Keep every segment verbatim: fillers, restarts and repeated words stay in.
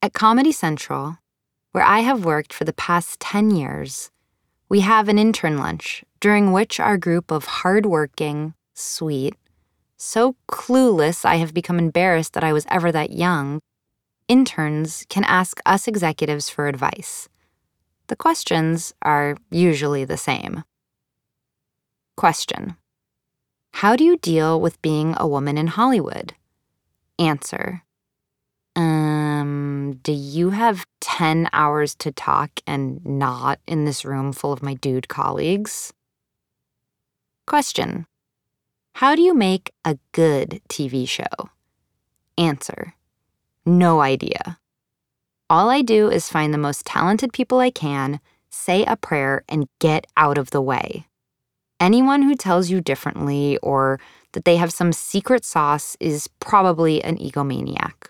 At Comedy Central, where I have worked for the past ten years, we have an intern lunch during which our group of hardworking, sweet, so clueless I have become embarrassed that I was ever that young, interns can ask us executives for advice. The questions are usually the same. Question: how do you deal with being a woman in Hollywood? Answer: Um, do you have ten hours to talk and not in this room full of my dude colleagues? Question: how do you make a good T V show? Answer: no idea. All I do is find the most talented people I can, say a prayer, and get out of the way. Anyone who tells you differently or that they have some secret sauce is probably an egomaniac.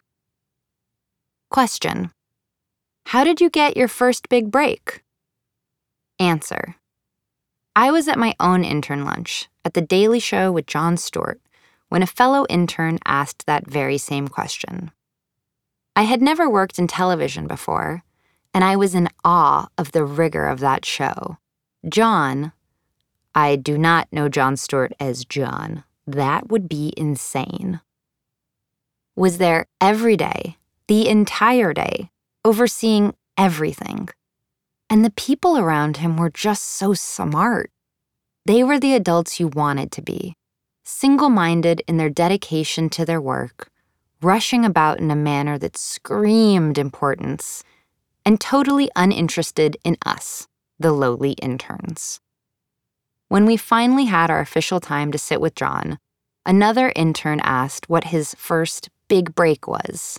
Question: how did you get your first big break? Answer: I was at my own intern lunch at The Daily Show with Jon Stewart when a fellow intern asked that very same question. I had never worked in television before, and I was in awe of the rigor of that show. Jon, I do not know Jon Stewart as John. That would be insane. Was there every day, the entire day, overseeing everything. And the people around him were just so smart. They were the adults you wanted to be, single-minded in their dedication to their work, rushing about in a manner that screamed importance, and totally uninterested in us, the lowly interns. When we finally had our official time to sit with Jon, another intern asked what his first big break was.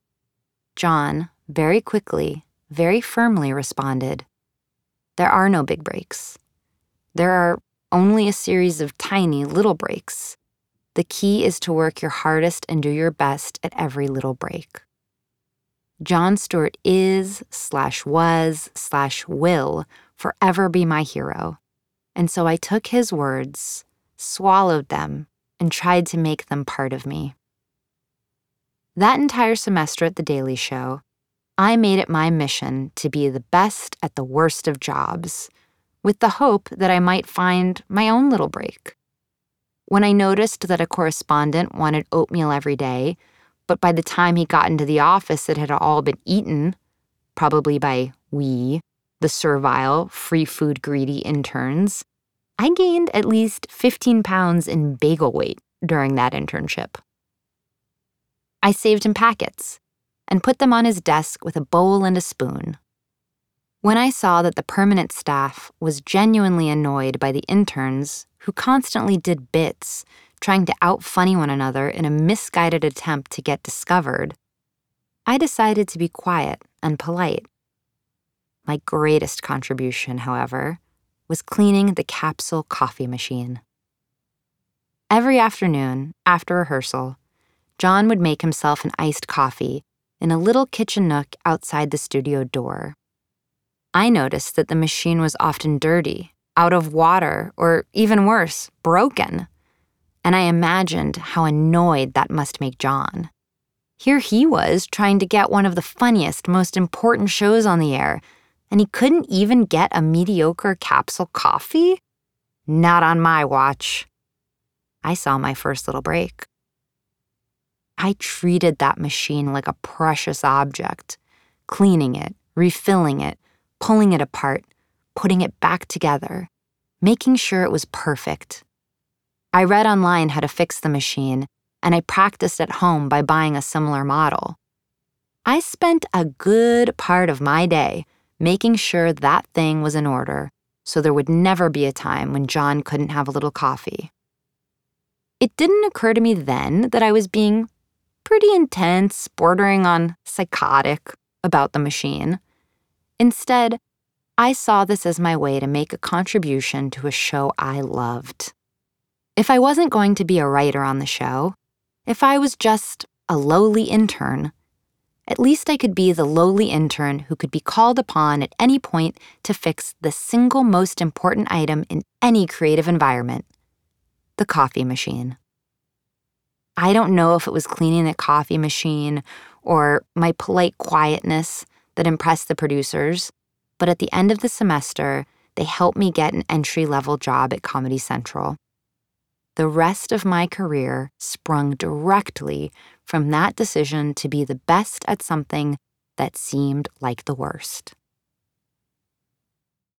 Jon, very quickly, very firmly responded, there are no big breaks. There are only a series of tiny little breaks. The key is to work your hardest and do your best at every little break. Jon Stewart is, slash was, slash will forever be my hero. And so I took his words, swallowed them, and tried to make them part of me. That entire semester at The Daily Show, I made it my mission to be the best at the worst of jobs, with the hope that I might find my own little break. When I noticed that a correspondent wanted oatmeal every day, but by the time he got into the office it had all been eaten, probably by we, the servile, free food greedy interns, I gained at least fifteen pounds in bagel weight during that internship. I saved him packets and put them on his desk with a bowl and a spoon. When I saw that the permanent staff was genuinely annoyed by the interns who constantly did bits, trying to out-funny one another in a misguided attempt to get discovered, I decided to be quiet and polite. My greatest contribution, however, was cleaning the capsule coffee machine. Every afternoon, after rehearsal, Jon would make himself an iced coffee in a little kitchen nook outside the studio door. I noticed that the machine was often dirty, out of water, or even worse, broken. And I imagined how annoyed that must make Jon. Here he was trying to get one of the funniest, most important shows on the air, and he couldn't even get a mediocre capsule coffee? Not on my watch. I saw my first little break. I treated that machine like a precious object, cleaning it, refilling it, pulling it apart, putting it back together, making sure it was perfect. I read online how to fix the machine, and I practiced at home by buying a similar model. I spent a good part of my day making sure that thing was in order, so there would never be a time when Jon couldn't have a little coffee. It didn't occur to me then that I was being pretty intense, bordering on psychotic, about the machine. Instead, I saw this as my way to make a contribution to a show I loved. If I wasn't going to be a writer on the show, if I was just a lowly intern, at least I could be the lowly intern who could be called upon at any point to fix the single most important item in any creative environment, the coffee machine. I don't know if it was cleaning the coffee machine or my polite quietness that impressed the producers, but at the end of the semester, they helped me get an entry-level job at Comedy Central. The rest of my career sprung directly from that decision to be the best at something that seemed like the worst.